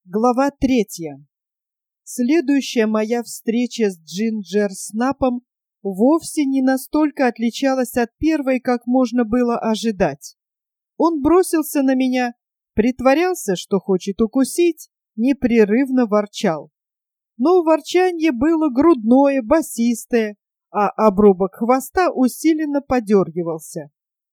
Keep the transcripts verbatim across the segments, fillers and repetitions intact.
Глава третья. Следующая моя встреча с Джинджер Снапом вовсе не настолько отличалась от первой, как можно было ожидать. Он бросился на меня, притворялся, что хочет укусить, непрерывно ворчал. Но ворчанье было грудное, басистое, а обрубок хвоста усиленно подергивался.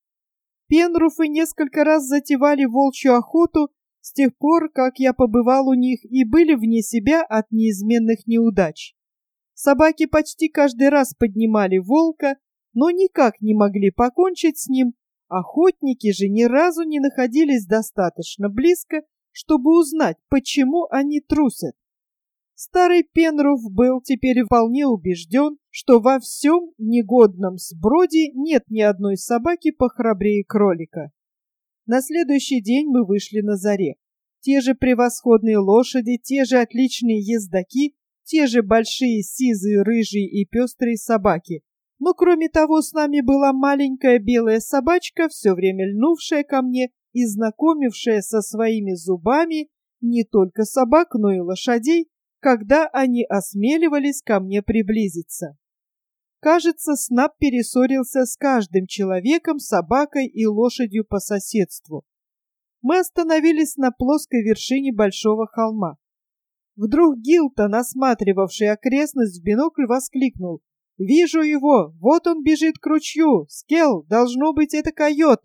Пенруфы несколько раз затевали волчью охоту с тех пор, как я побывал у них, и были вне себя от неизменных неудач. Собаки почти каждый раз поднимали волка, но никак не могли покончить с ним. Охотники же ни разу не находились достаточно близко, чтобы узнать, почему они трусят. Старый Пенруф был теперь вполне убежден, что во всем негодном сброде нет ни одной собаки похрабрее кролика. На следующий день мы вышли на заре. Те же превосходные лошади, те же отличные ездаки, те же большие сизые, рыжие и пестрые собаки. Но кроме того, с нами была маленькая белая собачка, все время льнувшая ко мне и знакомившая со своими зубами не только собак, но и лошадей, когда они осмеливались ко мне приблизиться. Кажется, Снап перессорился с каждым человеком, собакой и лошадью по соседству. Мы остановились на плоской вершине большого холма. Вдруг Гилтон, осматривавший окрестность в бинокль, воскликнул: «Вижу его! Вот он бежит к ручью! Скелл, должно быть, это койот!»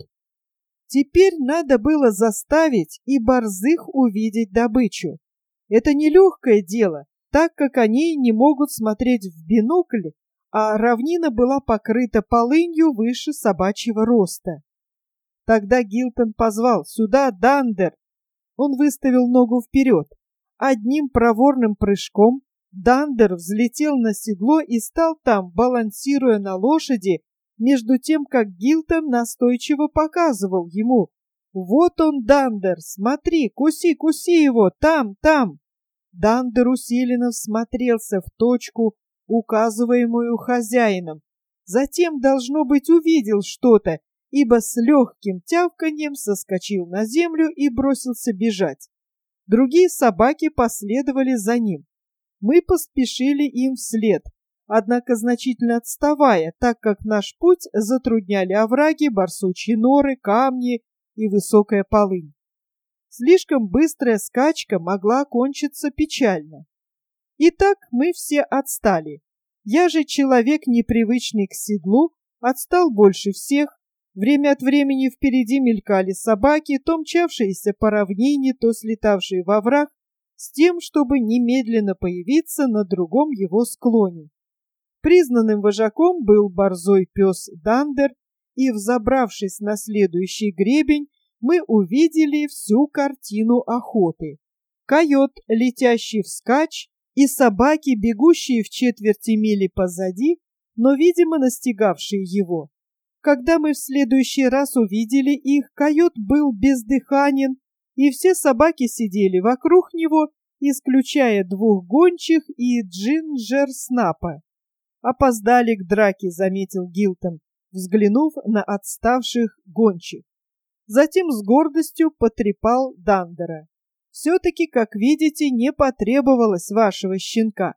Теперь надо было заставить и борзых увидеть добычу. Это нелегкое дело, так как они не могут смотреть в бинокль, а равнина была покрыта полынью выше собачьего роста. Тогда Гилтон позвал: «Сюда, Дандер!» Он выставил ногу вперед. Одним проворным прыжком Дандер взлетел на седло и стал там, балансируя на лошади, между тем, как Гилтон настойчиво показывал ему: «Вот он, Дандер, смотри, куси, куси его, там, там!» Дандер усиленно всмотрелся в точку, указываемую хозяином. Затем, должно быть, увидел что-то, ибо с легким тявканьем соскочил на землю и бросился бежать. Другие собаки последовали за ним. Мы поспешили им вслед, однако значительно отставая, так как наш путь затрудняли овраги, барсучьи норы, камни и высокая полынь. Слишком быстрая скачка могла кончиться печально. Итак, мы все отстали. Я же, человек непривычный к седлу, отстал больше всех. Время от времени впереди мелькали собаки, то мчавшиеся по равнине, то слетавшие во враг, с тем, чтобы немедленно появиться на другом его склоне. Признанным вожаком был борзой пес Дандер, и, взобравшись на следующий гребень, мы увидели всю картину охоты. Койот, летящий вскачь, и собаки, бегущие в четверти мили позади, но, видимо, настигавшие его. Когда мы в следующий раз увидели их, койот был бездыханен, и все собаки сидели вокруг него, исключая двух гончих и Джинджер Снапа. «Опоздали к драке», — заметил Гилтон, взглянув на отставших гончих. Затем с гордостью потрепал Дандера. «Все-таки, как видите, не потребовалось вашего щенка.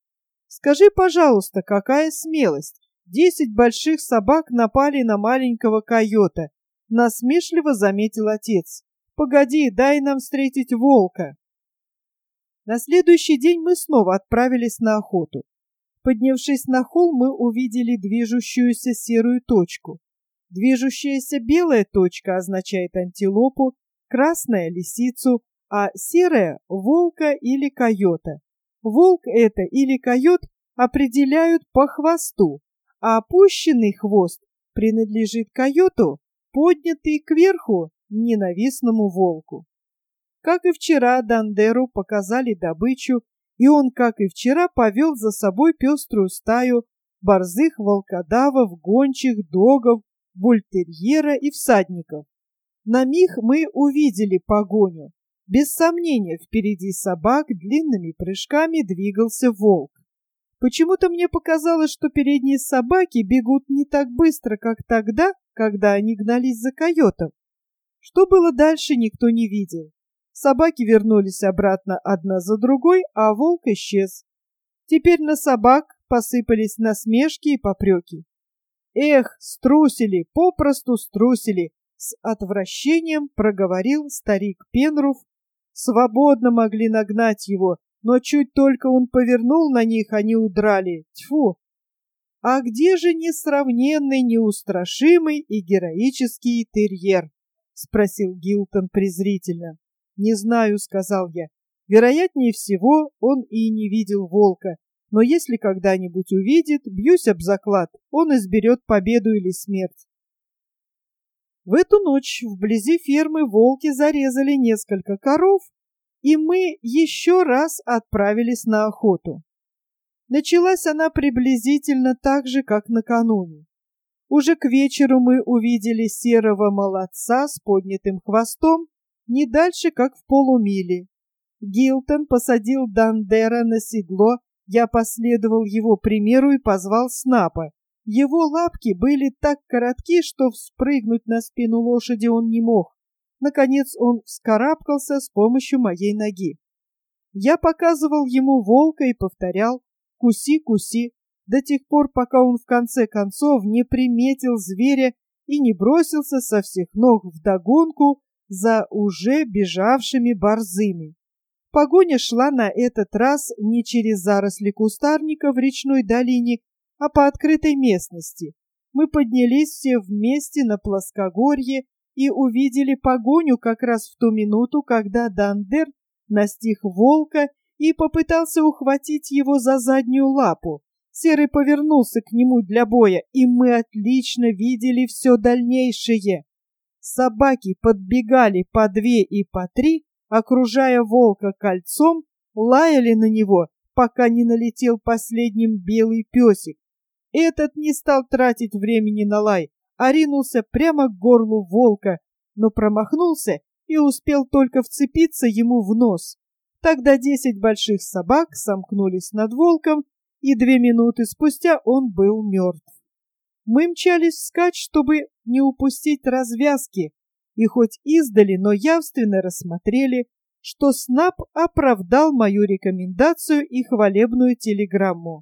Скажи, пожалуйста, какая смелость! Десять больших собак напали на маленького койота», — насмешливо заметил отец. «Погоди, дай нам встретить волка». На следующий день мы снова отправились на охоту. Поднявшись на холм, мы увидели движущуюся серую точку. Движущаяся белая точка означает антилопу, красная — лисицу, а серая — волка или койота. Волк это или койот определяют по хвосту, а опущенный хвост принадлежит койоту, поднятый кверху — ненавистному волку. Как и вчера, Дандеру показали добычу, и он, как и вчера, повел за собой пеструю стаю борзых волкодавов, гончих, догов, бультерьера и всадников. На миг мы увидели погоню. Без сомнения, впереди собак длинными прыжками двигался волк. Почему-то мне показалось, что передние собаки бегут не так быстро, как тогда, когда они гнались за койотом. Что было дальше, никто не видел. Собаки вернулись обратно одна за другой, а волк исчез. Теперь на собак посыпались насмешки и попреки. Эх, струсили, попросту струсили, с отвращением проговорил старик Пенруф. Свободно могли нагнать его, но чуть только он повернул на них, они удрали. Тьфу! А где же несравненный, неустрашимый и героический терьер? Спросил Гилтон презрительно. Не знаю, сказал я. Вероятнее всего, он и не видел волка, но если когда-нибудь увидит, бьюсь об заклад, он изберет победу или смерть. В эту ночь вблизи фермы волки зарезали несколько коров, и мы еще раз отправились на охоту. Началась она приблизительно так же, как накануне. Уже к вечеру мы увидели серого молодца с поднятым хвостом не дальше, как в полумиле. Гилтон посадил Дандера на седло, я последовал его примеру и позвал Снапа. Его лапки были так коротки, что вспрыгнуть на спину лошади он не мог. Наконец он вскарабкался с помощью моей ноги. Я показывал ему волка и повторял «Куси, куси», до тех пор, пока он в конце концов не приметил зверя и не бросился со всех ног вдогонку за уже бежавшими борзыми. Погоня шла на этот раз не через заросли кустарника в речной долине, а по открытой местности. Мы поднялись все вместе на плоскогорье и увидели погоню как раз в ту минуту, когда Дандер настиг волка и попытался ухватить его за заднюю лапу. Серый повернулся к нему для боя, и мы отлично видели все дальнейшее. Собаки подбегали по две и по три, окружая волка кольцом, лаяли на него, пока не налетел последним белый песик. Этот не стал тратить времени на лай, а ринулся прямо к горлу волка, но промахнулся и успел только вцепиться ему в нос. Тогда десять больших собак сомкнулись над волком, и две минуты спустя он был мертв. Мы мчались вскачь, чтобы не упустить развязки, и хоть издали, но явственно рассмотрели, что Снап оправдал мою рекомендацию и хвалебную телеграмму.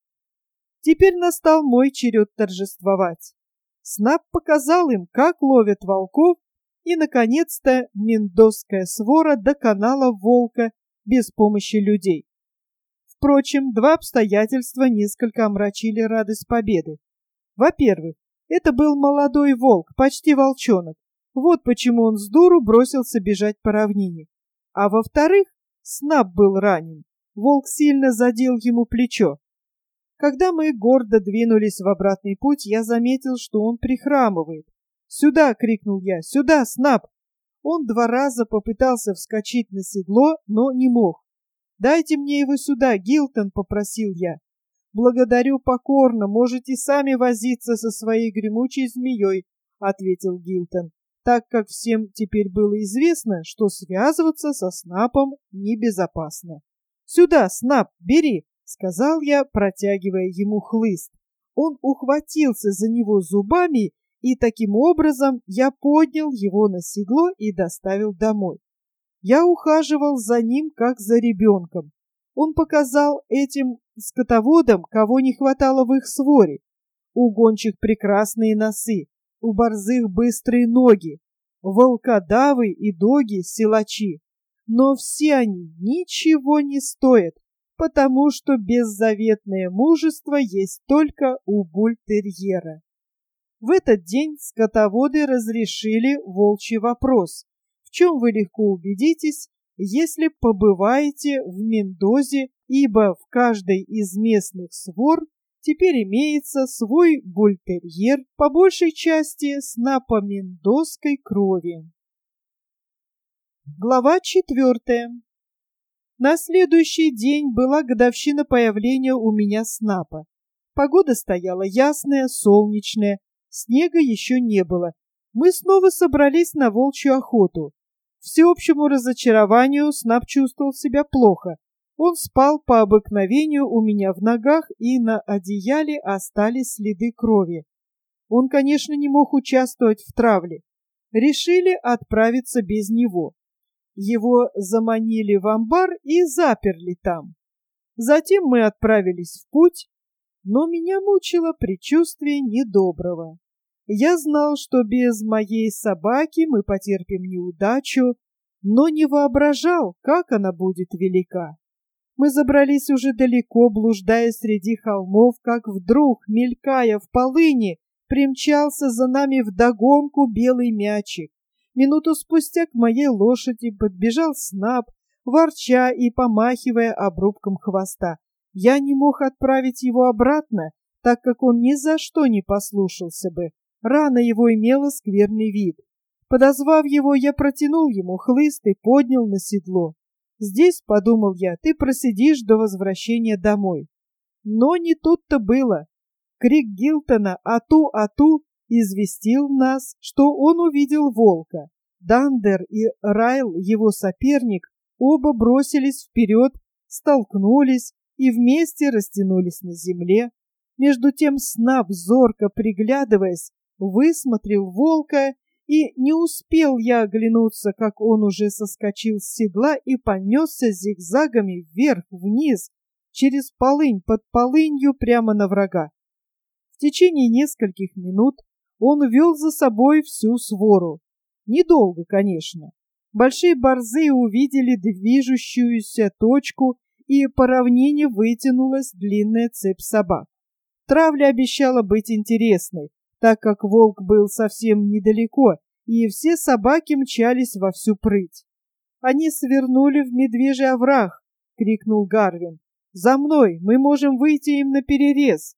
Теперь настал мой черед торжествовать. Снап показал им, как ловят волков, и, наконец-то, мендосская свора доконала волка без помощи людей. Впрочем, два обстоятельства несколько омрачили радость победы. Во-первых, это был молодой волк, почти волчонок. Вот почему он с дуру бросился бежать по равнине. А во-вторых, Снап был ранен. Волк сильно задел ему плечо. Когда мы гордо двинулись в обратный путь, я заметил, что он прихрамывает. «Сюда!» — крикнул я. «Сюда, Снап!» Он два раза попытался вскочить на седло, но не мог. «Дайте мне его сюда, Гилтон!» — попросил я. «Благодарю покорно, можете сами возиться со своей гремучей змеей», — ответил Гилтон, так как всем теперь было известно, что связываться со Снапом небезопасно. «Сюда, Снап, бери!» — сказал я, протягивая ему хлыст. Он ухватился за него зубами, и таким образом я поднял его на седло и доставил домой. Я ухаживал за ним, как за ребенком. Он показал этим скотоводам, кого не хватало в их своре. У гончих прекрасные носы, у борзых быстрые ноги, волкодавы и доги силачи. Но все они ничего не стоят, потому что беззаветное мужество есть только у бультерьера. В этот день скотоводы разрешили волчий вопрос, в чем вы легко убедитесь, если побываете в Мендозе, ибо в каждой из местных свор теперь имеется свой бультерьер, по большей части снапо-мендозской крови. Глава четвертая. На следующий день была годовщина появления у меня Снапа. Погода стояла ясная, солнечная, снега еще не было. Мы снова собрались на волчью охоту. К всеобщему разочарованию Снап чувствовал себя плохо. Он спал по обыкновению у меня в ногах, и на одеяле остались следы крови. Он, конечно, не мог участвовать в травле. Решили отправиться без него. Его заманили в амбар и заперли там. Затем мы отправились в путь, но меня мучило предчувствие недоброго. Я знал, что без моей собаки мы потерпим неудачу, но не воображал, как она будет велика. Мы забрались уже далеко, блуждая среди холмов, как вдруг, мелькая в полыни, примчался за нами вдогонку белый мячик. Минуту спустя к моей лошади подбежал Снап, ворча и помахивая обрубком хвоста. Я не мог отправить его обратно, так как он ни за что не послушался бы. Рана его имела скверный вид. Подозвав его, я протянул ему хлыст и поднял на седло. Здесь, подумал я, ты просидишь до возвращения домой. Но не тут-то было. Крик Гилтона «Ату, ату!» известил нас, что он увидел волка. Дандер и Райл, его соперник, оба бросились вперед, столкнулись и вместе растянулись на земле. Между тем Снап, зорко приглядываясь, высмотрел волка, и не успел я оглянуться, как он уже соскочил с седла и понесся зигзагами вверх-вниз, через полынь под полынью прямо на врага. В течение нескольких минут он вел за собой всю свору. Недолго, конечно. Большие борзы увидели движущуюся точку, и по равнине вытянулась длинная цепь собак. Травля обещала быть интересной, так как волк был совсем недалеко, и все собаки мчались во всю прыть. «Они свернули в медвежий овраг!» — крикнул Гарвин. «За мной! Мы можем выйти им наперерез!»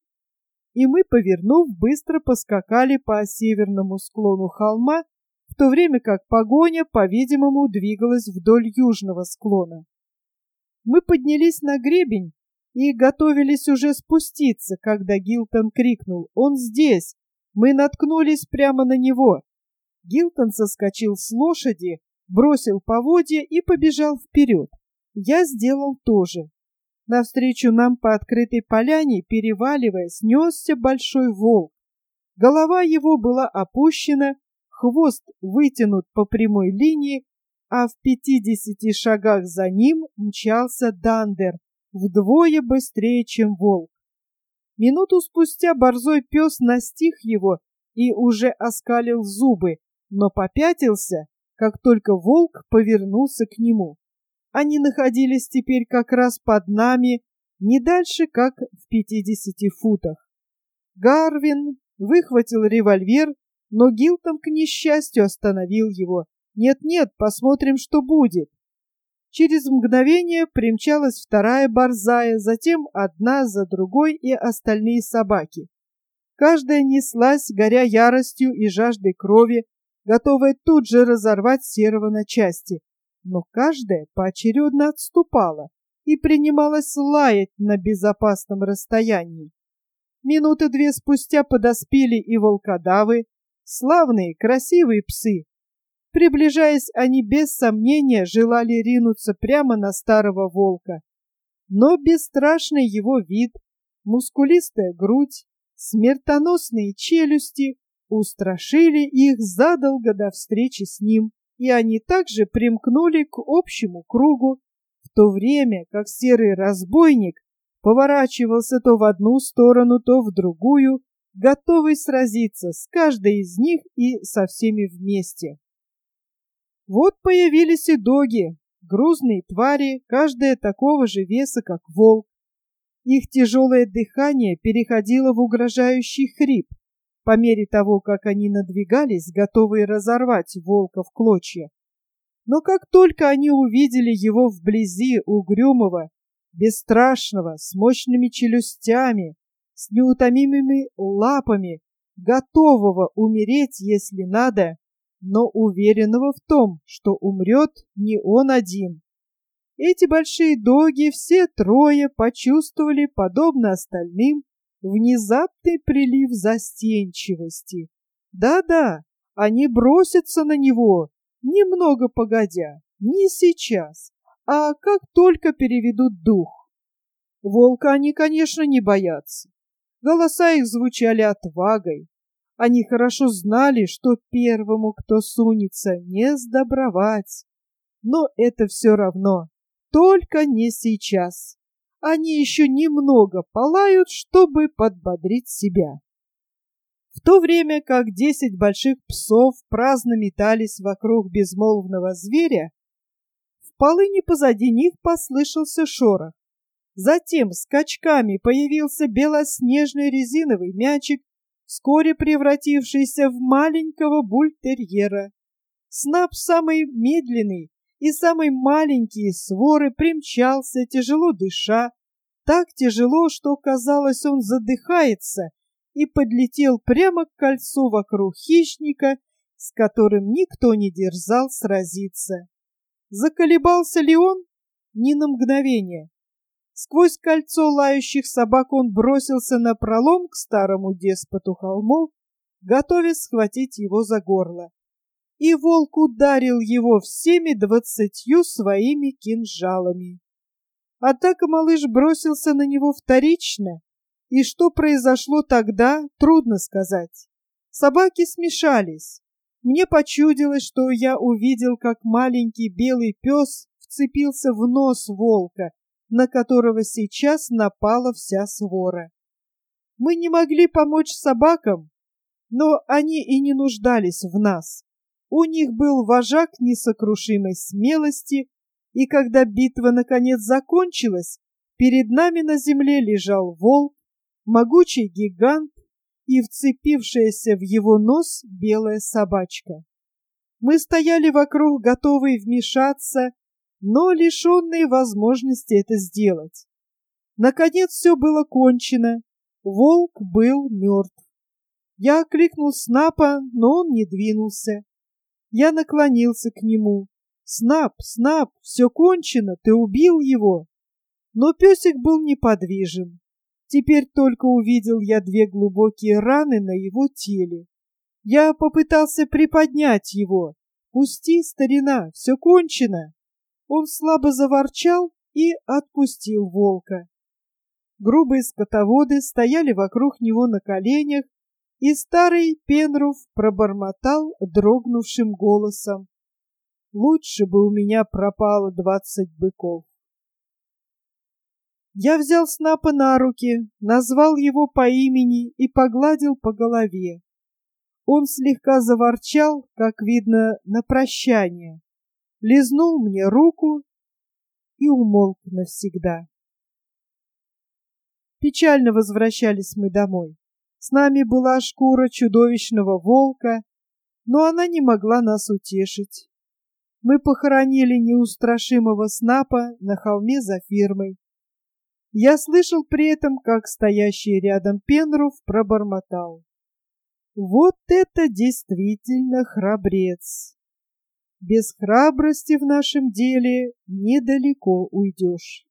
И мы, повернув, быстро поскакали по северному склону холма, в то время как погоня, по-видимому, двигалась вдоль южного склона. Мы поднялись на гребень и готовились уже спуститься, когда Гилтон крикнул: «Он здесь!» Мы наткнулись прямо на него. Гилтон соскочил с лошади, бросил поводья и побежал вперед. Я сделал то же. Навстречу нам по открытой поляне, переваливаясь, несся большой волк. Голова его была опущена, хвост вытянут по прямой линии, а в пятидесяти шагах за ним мчался Дандер, вдвое быстрее, чем волк. Минуту спустя борзой пес настиг его и уже оскалил зубы, но попятился, как только волк повернулся к нему. Они находились теперь как раз под нами, не дальше, как в пятидесяти футах. Гарвин выхватил револьвер, но Гилтон, к несчастью, остановил его. «Нет-нет, посмотрим, что будет». Через мгновение примчалась вторая борзая, затем одна за другой и остальные собаки. Каждая неслась, горя яростью и жаждой крови, готовая тут же разорвать серого на части. Но каждая поочередно отступала и принималась лаять на безопасном расстоянии. Минуты две спустя подоспели и волкодавы, славные, красивые псы. Приближаясь, они без сомнения желали ринуться прямо на старого волка. Но бесстрашный его вид, мускулистая грудь, смертоносные челюсти устрашили их задолго до встречи с ним, и они также примкнули к общему кругу, в то время как серый разбойник поворачивался то в одну сторону, то в другую, готовый сразиться с каждой из них и со всеми вместе. Вот появились и доги, грузные твари, каждая такого же веса, как волк. Их тяжелое дыхание переходило в угрожающий хрип по мере того, как они надвигались, готовые разорвать волка в клочья. Но как только они увидели его вблизи, угрюмого, бесстрашного, с мощными челюстями, с неутомимыми лапами, готового умереть, если надо, но уверенного в том, что умрет не он один. Эти большие доги, все трое, почувствовали, подобно остальным, внезапный прилив застенчивости. Да-да, они бросятся на него, немного погодя, не сейчас, а как только переведут дух. Волка они, конечно, не боятся. Голоса их звучали отвагой. Они хорошо знали, что первому, кто сунется, не сдобровать. Но это все равно. Только не сейчас. Они еще немного полают, чтобы подбодрить себя. В то время как десять больших псов праздно метались вокруг безмолвного зверя, в полыни позади них послышался шорох. Затем скачками появился белоснежный резиновый мячик, вскоре превратившийся в маленького бультерьера. Снап, самый медленный и самый маленький из своры, примчался, тяжело дыша, так тяжело, что, казалось, он задыхается, и подлетел прямо к кольцу вокруг хищника, с которым никто не дерзал сразиться. Заколебался ли он? Ни на мгновение. Сквозь кольцо лающих собак он бросился напролом к старому деспоту холмов, готовясь схватить его за горло. И волк ударил его всеми двадцатью своими кинжалами. Однако малыш бросился на него вторично, и что произошло тогда, трудно сказать. Собаки смешались. Мне почудилось, что я увидел, как маленький белый пес вцепился в нос волка, на которого сейчас напала вся свора. Мы не могли помочь собакам, но они и не нуждались в нас. У них был вожак несокрушимой смелости, и когда битва наконец закончилась, перед нами на земле лежал волк, могучий гигант и вцепившаяся в его нос белая собачка. Мы стояли вокруг, готовые вмешаться, но лишенные возможности это сделать. Наконец все было кончено. Волк был мертв. Я окликнул Снапа, но он не двинулся. Я наклонился к нему. «Снап, Снап, все кончено, ты убил его!» Но песик был неподвижен. Теперь только увидел я две глубокие раны на его теле. Я попытался приподнять его. «Пусти, старина, все кончено!» Он слабо заворчал и отпустил волка. Грубые скотоводы стояли вокруг него на коленях, и старый Пенруф пробормотал дрогнувшим голосом: «Лучше бы у меня пропало двадцать быков». Я взял Снапа на руки, назвал его по имени и погладил по голове. Он слегка заворчал, как видно, на прощание, лизнул мне руку и умолк навсегда. Печально возвращались мы домой. С нами была шкура чудовищного волка, но она не могла нас утешить. Мы похоронили неустрашимого Снапа на холме за фермой. Я слышал при этом, как стоящий рядом Пенруф пробормотал: «Вот это действительно храбрец! Без храбрости в нашем деле недалеко уйдешь».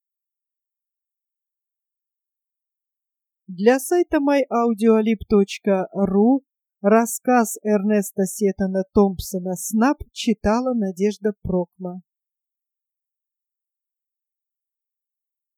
Для сайта май аудиолиб точка ру рассказ Эрнеста Сеттона Томпсона «Снап» читала Надежда Прокма.